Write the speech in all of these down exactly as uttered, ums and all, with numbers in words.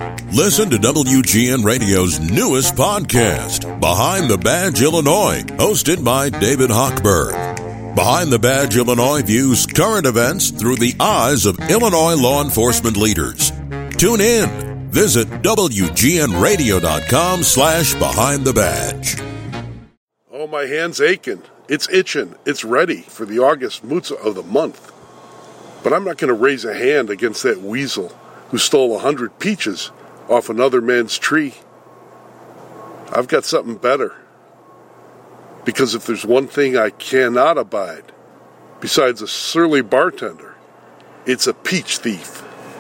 Listen to W G N Radio's newest podcast, Behind the Badge Illinois, hosted by David Hochberg. Behind the Badge Illinois views current events through the eyes of Illinois law enforcement leaders. Tune in. Visit W G N radio dot com slash behind the badge. Oh, my hand's aching. It's itching. It's ready for the August Mutza of the month. But I'm not going to raise a hand against that weasel who stole a hundred peaches off another man's tree. I've got something better. Because if there's one thing I cannot abide, besides a surly bartender, it's a peach thief.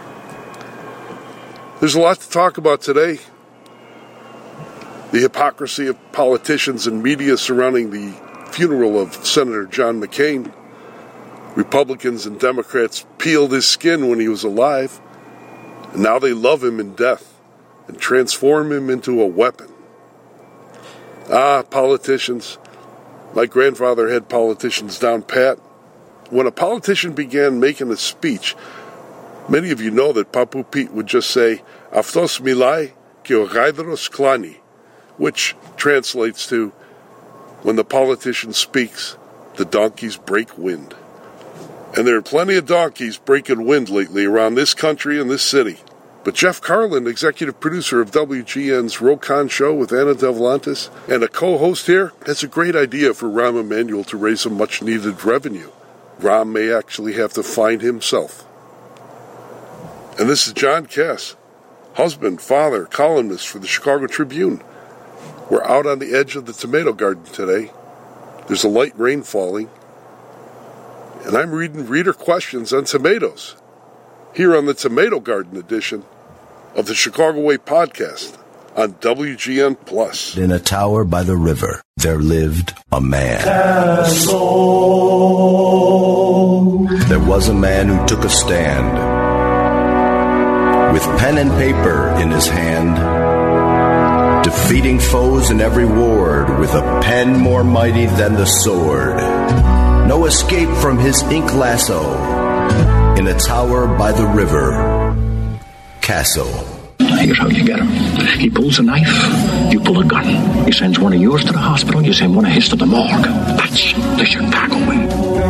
There's a lot to talk about today. The hypocrisy of politicians and media surrounding the funeral of Senator John McCain. Republicans and Democrats peeled his skin when he was alive, and now they love him in death and transform him into a weapon. Ah, politicians. My grandfather had politicians down pat. When a politician began making a speech, many of you know that Papu Pete would just say, Aftos milai ke oraidros klani, which translates to, when the politician speaks, the donkeys break wind. And there are plenty of donkeys breaking wind lately around this country and this city. But Jeff Carlin, executive producer of W G N's Rokon Show with Anna Devlantis, and a co-host here, has a great idea for Rahm Emanuel to raise some much-needed revenue. Rahm may actually have to find himself. And this is John Kass, husband, father, columnist for the Chicago Tribune. We're out on the edge of the tomato garden today. There's a light rain falling. And I'm reading reader questions on tomatoes here on the Tomato Garden edition of the Chicago Way podcast on W G N Plus. In a tower by the river, there lived a man. Castle. There was a man who took a stand with pen and paper in his hand, defeating foes in every ward with a pen more mighty than the sword. No escape from his ink lasso. In a tower by the river, Castle. Here's how you get him. He pulls a knife, you pull a gun. He sends one of yours to the hospital, you send one of his to the morgue. That's the Chicago way.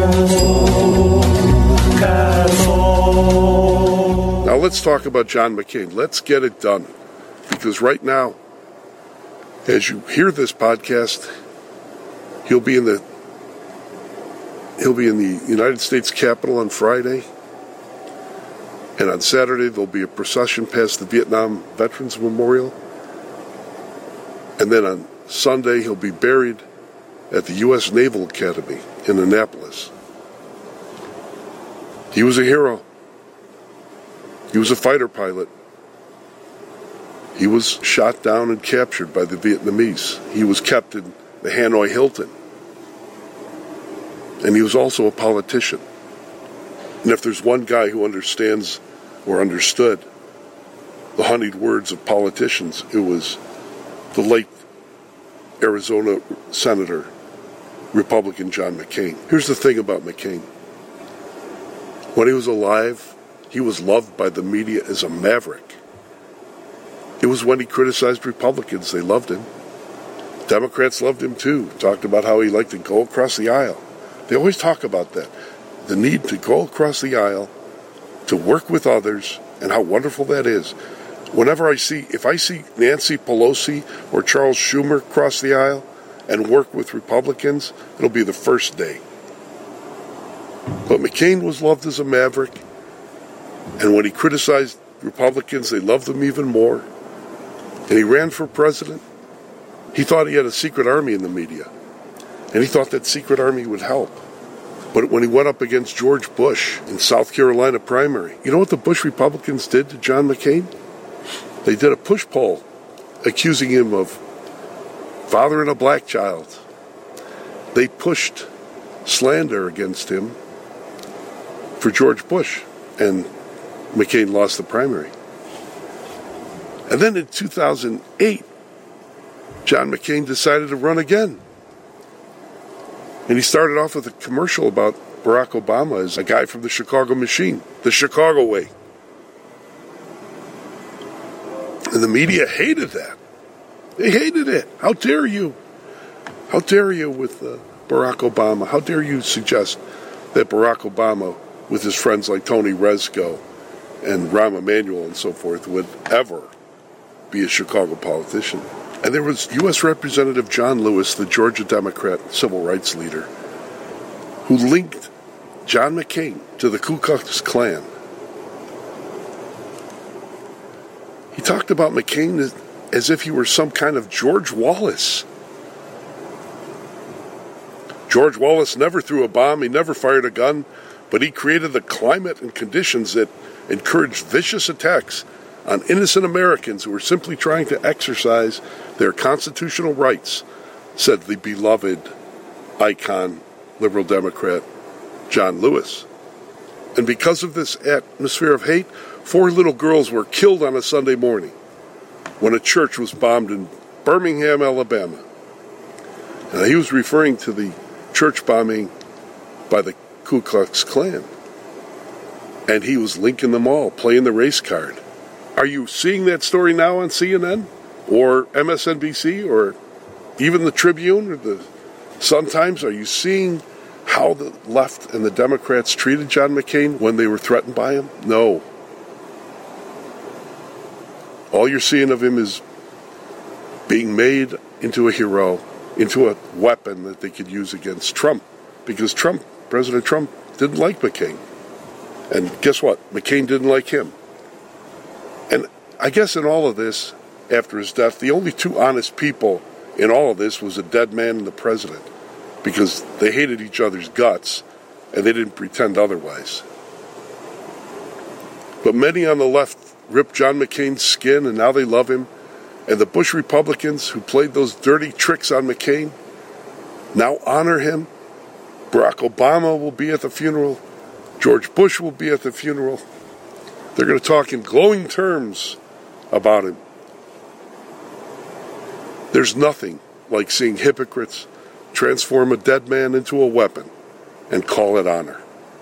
Now let's talk about John McCain. Let's get it done. Because right now, as you hear this podcast, he'll be in the he'll be in the United States Capitol on Friday. And on Saturday, there'll be a procession past the Vietnam Veterans Memorial. And then on Sunday, he'll be buried at the U S Naval Academy in Annapolis. He was a hero. He was a fighter pilot. He was shot down and captured by the Vietnamese. He was kept in the Hanoi Hilton. And he was also a politician. And if there's one guy who understands or understood the honeyed words of politicians, it was the late Arizona Senator, Republican John McCain. Here's the thing about McCain. When he was alive, he was loved by the media as a maverick. It was when he criticized Republicans, they loved him. Democrats loved him too, talked about how he liked to go across the aisle. They always talk about that. The need to go across the aisle, to work with others, and how wonderful that is. Whenever I see, if I see Nancy Pelosi or Charles Schumer cross the aisle and work with Republicans, it'll be the first day. But McCain was loved as a maverick, and when he criticized Republicans, they loved him even more. And he ran for president. He thought he had a secret army in the media, and he thought that secret army would help. But when he went up against George Bush in South Carolina primary, you know what the Bush Republicans did to John McCain? They did a push poll accusing him of fathering a black child. They pushed slander against him for George Bush, and McCain lost the primary. And then in two thousand eight, John McCain decided to run again. And he started off with a commercial about Barack Obama as a guy from the Chicago machine, the Chicago way. And the media hated that. They hated it. How dare you? How dare you with uh, Barack Obama? How dare you suggest that Barack Obama, with his friends like Tony Rezko and Rahm Emanuel and so forth, would ever be a Chicago politician? And there was U S Representative John Lewis, the Georgia Democrat civil rights leader, who linked John McCain to the Ku Klux Klan. He talked about McCain as, as if he were some kind of George Wallace. George Wallace never threw a bomb, he never fired a gun, but he created the climate and conditions that encouraged vicious attacks on innocent Americans who were simply trying to exercise their constitutional rights, said the beloved icon, liberal Democrat John Lewis. And because of this atmosphere of hate, four little girls were killed on a Sunday morning when a church was bombed in Birmingham, Alabama. Now, he was referring to the church bombing by the Ku Klux Klan. And he was linking them all, playing the race card. Are you seeing that story now on C N N or M S N B C or even the Tribune or the Sun-Times? Are you seeing how the left and the Democrats treated John McCain when they were threatened by him? No. All you're seeing of him is being made into a hero, into a weapon that they could use against Trump. Because Trump, President Trump, didn't like McCain. And guess what? McCain didn't like him. And I guess in all of this, after his death, the only two honest people in all of this was a dead man and the president. Because they hated each other's guts, and they didn't pretend otherwise. But many on the left ripped John McCain's skin, and now they love him. And the Bush Republicans who played those dirty tricks on McCain now honor him. Barack Obama will be at the funeral. George Bush will be at the funeral. They're going to talk in glowing terms about him. There's nothing like seeing hypocrites transform a dead man into a weapon and call it honor.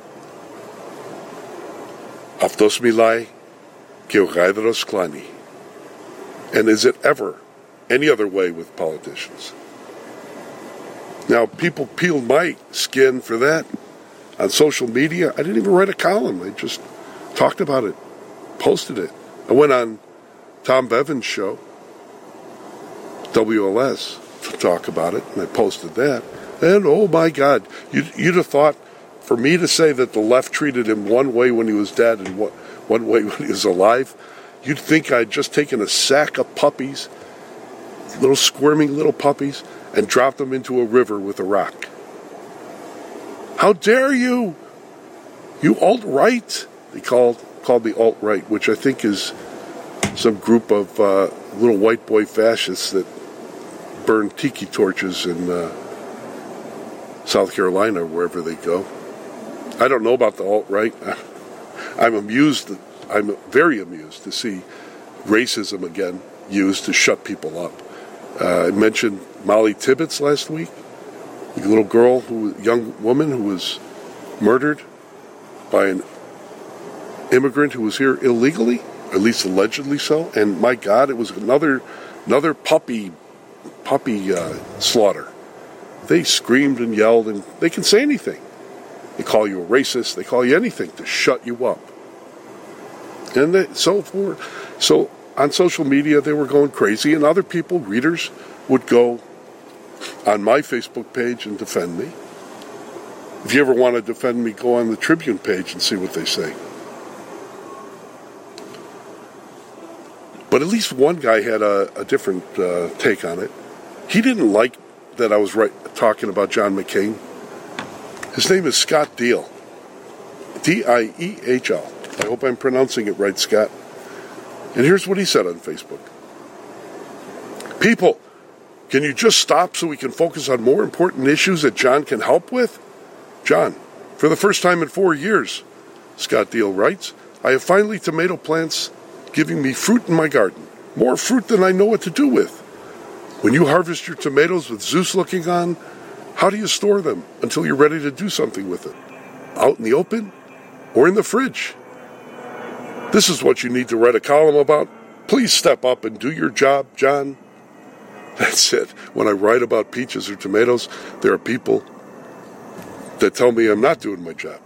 Avtos milai, geogaidros klani. And is it ever any other way with politicians? Now, people peeled my skin for that on social media. I didn't even write a column. I just talked about it, posted it. I went on Tom Bevan's show, W L S, to talk about it, and I posted that. And, oh, my God, you'd, you'd have thought for me to say that the left treated him one way when he was dead and one way when he was alive, you'd think I'd just taken a sack of puppies, little squirming little puppies, and dropped them into a river with a rock. How dare you? You alt-right, they called, called the alt-right, which I think is some group of uh, little white boy fascists that burn tiki torches in uh, South Carolina, wherever they go. I don't know about the alt-right. I'm amused, I'm very amused to see racism again used to shut people up. Uh, I mentioned Molly Tibbetts last week, the little girl, who, young woman who was murdered by an immigrant who was here illegally, at least allegedly so. And my God, it was another another puppy puppy uh, slaughter. They screamed and yelled, and they can say anything. They call you a racist. They call you anything to shut you up. And they, so forth. So on social media, they were going crazy, and other people, readers, would go on my Facebook page and defend me. If you ever want to defend me, go on the Tribune page and see what they say. But at least one guy had a, a different uh, take on it. He didn't like that I was right, talking about John McCain. His name is Scott Deal. D I E H L. I hope I'm pronouncing it right, Scott. And here's what he said on Facebook. People, can you just stop so we can focus on more important issues that John can help with? John, for the first time in four years, Scott Deal writes, I have finally tomato plants giving me fruit in my garden. More fruit than I know what to do with. When you harvest your tomatoes with Zeus looking on, how do you store them until you're ready to do something with it? Out in the open or in the fridge? This is what you need to write a column about. Please step up and do your job, John. That's it. When I write about peaches or tomatoes, there are people that tell me I'm not doing my job.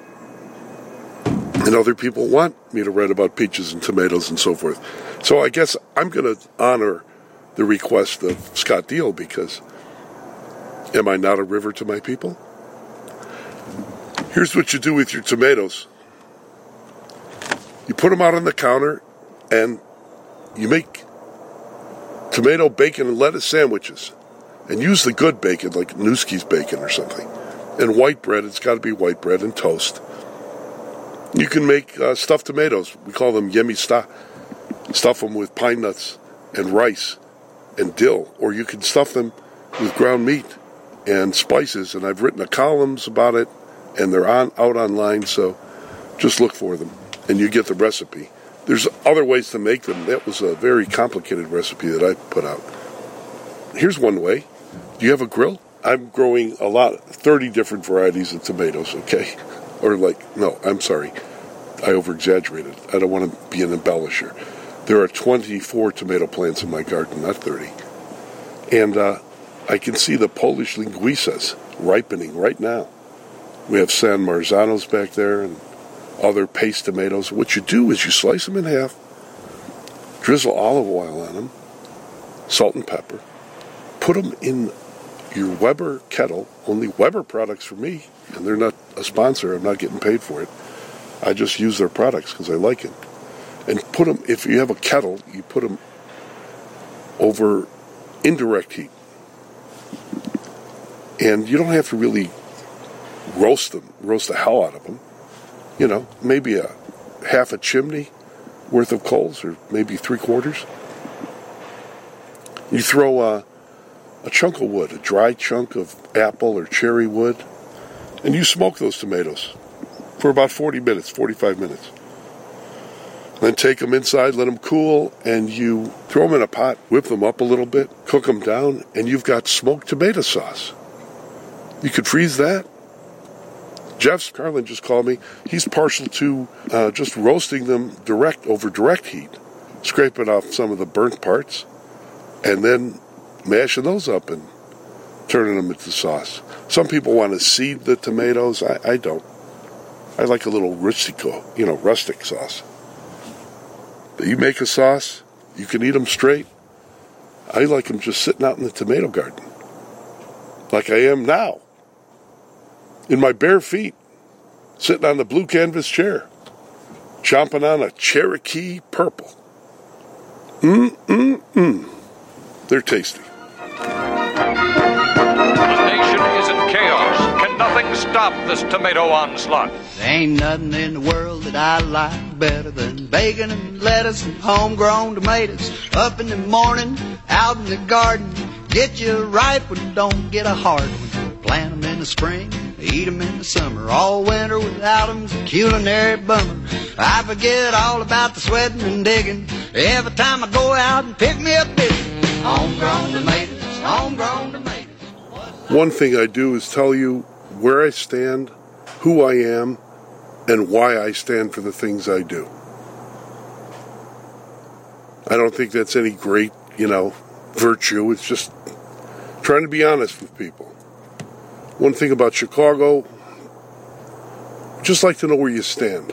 And other people want me to write about peaches and tomatoes and so forth. So I guess I'm going to honor the request of Scott Deal, because am I not a river to my people? Here's what you do with your tomatoes. You put them out on the counter and you make tomato, bacon, and lettuce sandwiches. And use the good bacon, like Nueske's bacon or something. And white bread, it's got to be white bread, and toast. You can make uh, stuffed tomatoes. We call them yemi sta. Stuff them with pine nuts and rice and dill. Or you can stuff them with ground meat and spices. And I've written a columns about it, and they're on out online, so just look for them. And you get the recipe. There's other ways to make them. That was a very complicated recipe that I put out. Here's one way. Do you have a grill? I'm growing a lot, thirty different varieties of tomatoes, okay? Or like, no, I'm sorry. I over-exaggerated. I don't want to be an embellisher. There are twenty-four tomato plants in my garden, not thirty. And uh, I can see the Polish linguiças ripening right now. We have San Marzanos back there and other paste tomatoes. What you do is you slice them in half, drizzle olive oil on them, salt and pepper, put them in your Weber kettle, only Weber products for me, and they're not a sponsor, I'm not getting paid for it. I just use their products because I like it. And put them, if you have a kettle, you put them over indirect heat. And you don't have to really roast them, roast the hell out of them. You know, maybe a half a chimney worth of coals, or maybe three quarters. You throw a, a chunk of wood, a dry chunk of apple or cherry wood, and you smoke those tomatoes for about forty minutes, forty-five minutes. Then take them inside, let them cool, and you throw them in a pot, whip them up a little bit, cook them down, and you've got smoked tomato sauce. You could freeze that. Jeff Carlin just called me. He's partial to uh, just roasting them direct over direct heat, scraping off some of the burnt parts, and then mashing those up and turning them into sauce. Some people want to seed the tomatoes. I, I don't. I like a little rustico, you know, rustic sauce. But you make a sauce, you can eat them straight. I like them just sitting out in the tomato garden, like I am now. In my bare feet, sitting on the blue canvas chair, chomping on a Cherokee purple. Mm-mm-mm. They're tasty. The nation is in chaos. Can nothing stop this tomato onslaught? There ain't nothing in the world that I like better than bacon and lettuce and homegrown tomatoes. Up in the morning, out in the garden, get you right when you don't get a hard one. Plant them in the spring, eat them in the summer. All winter without them's a culinary bummer. I forget all about the sweating and digging every time I go out and pick me a bit. Homegrown tomatoes, homegrown tomatoes. One thing I do is tell you where I stand, who I am, and why I stand for the things I do. I don't think that's any great, you know, virtue. It's just trying to be honest with people. One thing about Chicago, just like to know where you stand.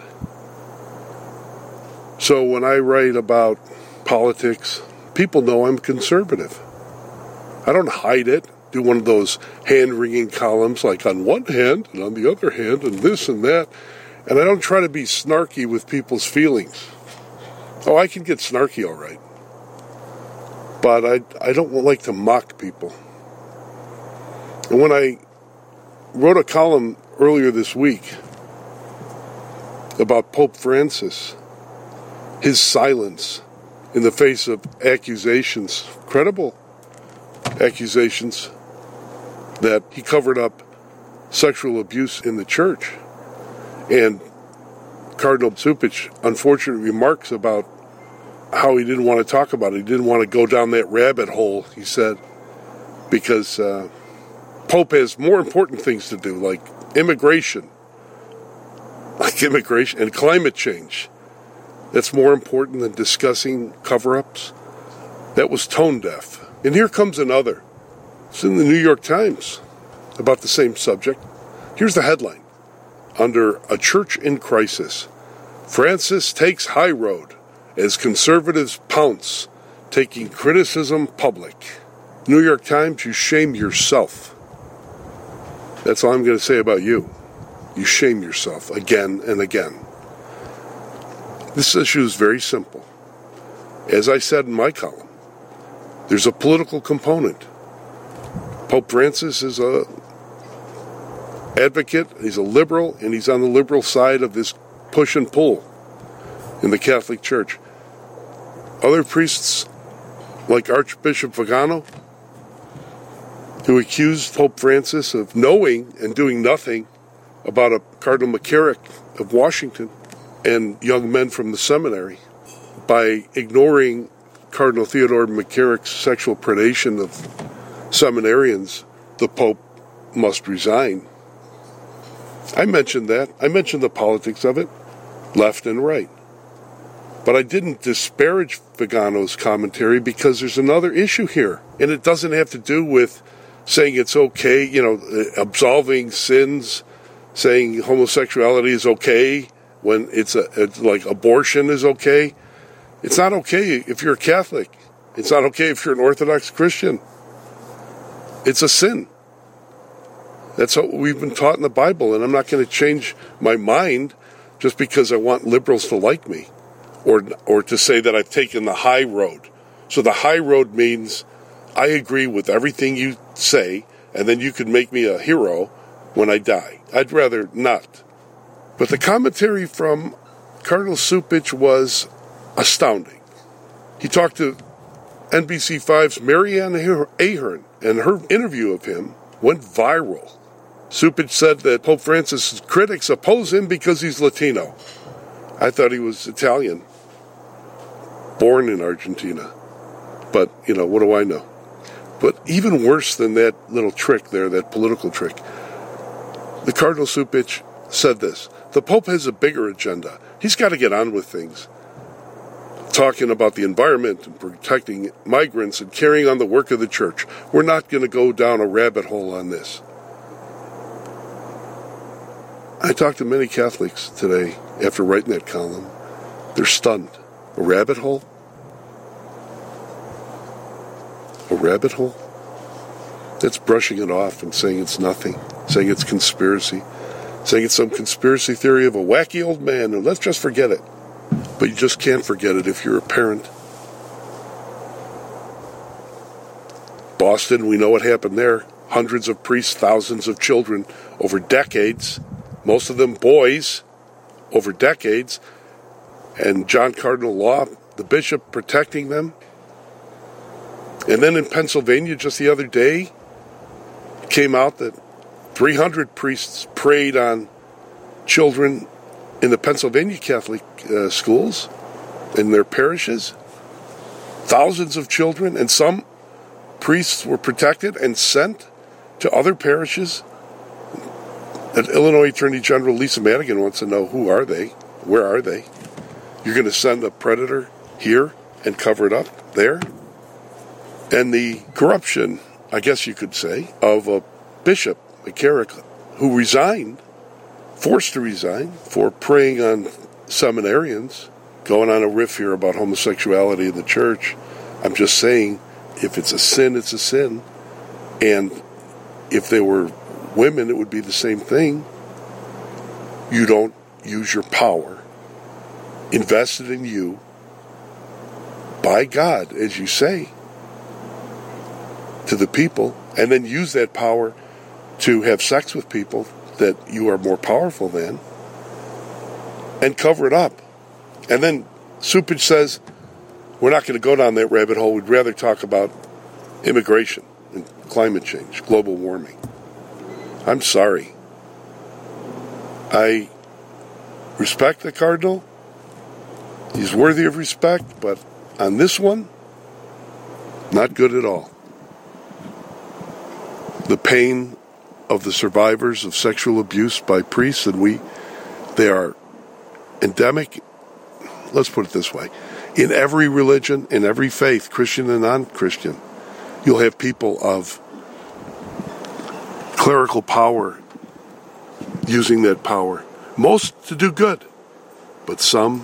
So when I write about politics, people know I'm conservative. I don't hide it, do one of those hand-wringing columns like on one hand and on the other hand and this and that. And I don't try to be snarky with people's feelings. Oh, I can get snarky all right. But I, I don't like to mock people. And when I wrote a column earlier this week about Pope Francis, his silence in the face of accusations, credible accusations, that he covered up sexual abuse in the church. And Cardinal Cupich, unfortunate remarks about how he didn't want to talk about it. He didn't want to go down that rabbit hole, he said, because uh, Pope has more important things to do, like immigration, like immigration and climate change. that's more important than discussing cover-ups? That was tone deaf. And here comes another. It's in the New York Times about the same subject. Here's the headline. Under a church in crisis, Francis takes high road as conservatives pounce, taking criticism public. New York Times, you shame yourself. That's all I'm going to say about you. You shame yourself again and again. This issue is very simple. As I said in my column, there's a political component. Pope Francis is a advocate, he's a liberal, and he's on the liberal side of this push and pull in the Catholic Church. Other priests, like Archbishop Vigano, who accused Pope Francis of knowing and doing nothing about a Cardinal McCarrick of Washington and young men from the seminary by ignoring Cardinal Theodore McCarrick's sexual predation of seminarians, the Pope must resign. I mentioned that. I mentioned the politics of it, left and right. But I didn't disparage Vigano's commentary because there's another issue here. And it doesn't have to do with saying it's okay, you know, absolving sins, saying homosexuality is okay when it's, a, it's like abortion is okay. It's not okay if you're a Catholic. It's not okay if you're an Orthodox Christian. It's a sin. That's what we've been taught in the Bible, and I'm not going to change my mind just because I want liberals to like me or or to say that I've taken the high road. So the high road means I agree with everything you say, and then you can make me a hero when I die. I'd rather not. But the commentary from Cardinal Cupich was astounding. He talked to N B C five's Marianne Ahern, and her interview of him went viral. Cupich said that Pope Francis' critics oppose him because he's Latino. I thought he was Italian, born in Argentina. But, you know, what do I know? But even worse than that little trick there, that political trick, the Cardinal Cupich said this: the Pope has a bigger agenda. He's got to get on with things. Talking about the environment and protecting migrants and carrying on the work of the church. We're not going to go down a rabbit hole on this. I talked to many Catholics today after writing that column. They're stunned. A rabbit hole? A rabbit hole? That's brushing it off and saying it's nothing, saying it's conspiracy, saying it's some conspiracy theory of a wacky old man, and let's just forget it. But you just can't forget it if you're a parent. Boston, we know what happened there. Hundreds of priests, thousands of children over decades, most of them boys over decades, and John Cardinal Law, the bishop, protecting them. And then in Pennsylvania just the other day, it came out that three hundred priests preyed on children in the Pennsylvania Catholic uh, schools, in their parishes. Thousands of children, and some priests were protected and sent to other parishes. And Illinois Attorney General Lisa Madigan wants to know, who are they? Where are they? You're going to send a predator here and cover it up there? And the corruption, I guess you could say, of a Bishop McCarrick, who resigned, forced to resign for preying on seminarians, going on a riff here about homosexuality in the church. I'm just saying, if it's a sin, it's a sin. And if they were women, it would be the same thing. You don't use your power invested in you by God, as you say, to the people, and then use that power to have sex with people that you are more powerful than, and cover it up. And then Cupich says, we're not going to go down that rabbit hole. We'd rather talk about immigration and climate change, global warming. I'm sorry. I respect the Cardinal. He's worthy of respect, but on this one, not good at all. The pain of the survivors of sexual abuse by priests, and we, they are endemic let's put it this way. In every religion, in every faith, Christian and non-Christian, you'll have people of clerical power using that power. Most to do good, but some,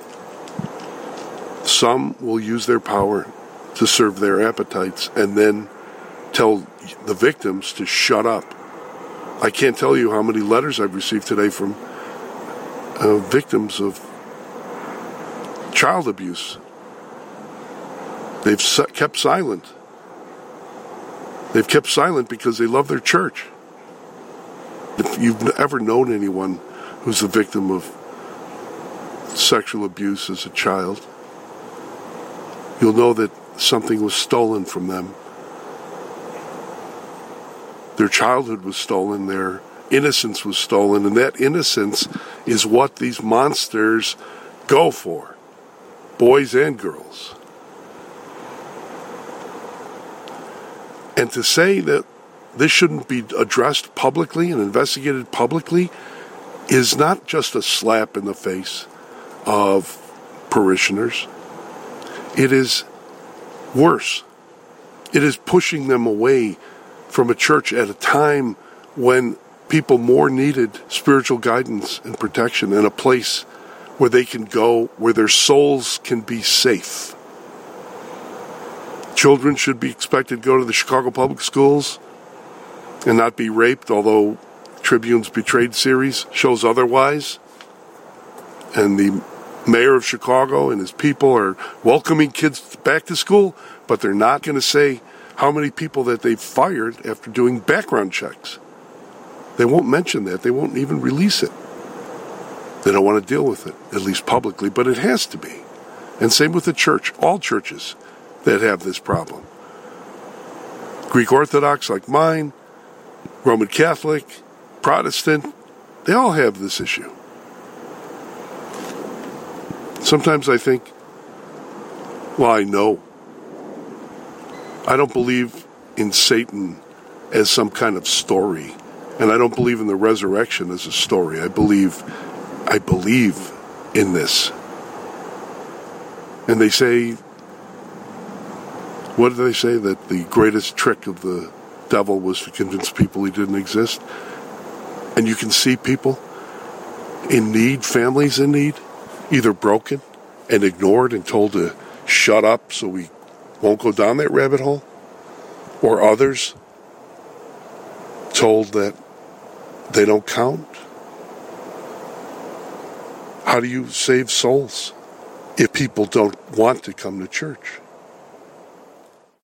some will use their power to serve their appetites and then tell the victims to shut up. I can't tell you how many letters I've received today from uh, victims of child abuse. They've kept silent. They've kept silent because they love their church. If you've ever known anyone who's a victim of sexual abuse as a child, you'll know that something was stolen from them. Their childhood was stolen, their innocence was stolen, and that innocence is what these monsters go for, boys and girls. And to say that this shouldn't be addressed publicly and investigated publicly is not just a slap in the face of parishioners. It is worse. It is pushing them away from a church at a time when people more needed spiritual guidance and protection and a place where they can go, where their souls can be safe. Children should be expected to go to the Chicago Public Schools and not be raped, although Tribune's Betrayed series shows otherwise. And the mayor of Chicago and his people are welcoming kids back to school, but they're not going to say how many people that they've fired after doing background checks. They won't mention that. They won't even release it. They don't want to deal with it, at least publicly, but it has to be. And same with the church, all churches that have this problem. Greek Orthodox like mine, Roman Catholic, Protestant, they all have this issue. Sometimes I think, well, I know. I don't believe in Satan as some kind of story, and I don't believe in the resurrection as a story. I believe, I believe in this. And they say, what do they say? That the greatest trick of the devil was to convince people he didn't exist. And you can see people in need, families in need, either broken and ignored and told to shut up so we won't go down that rabbit hole, or others told that they don't count. How do you save souls if people don't want to come to church?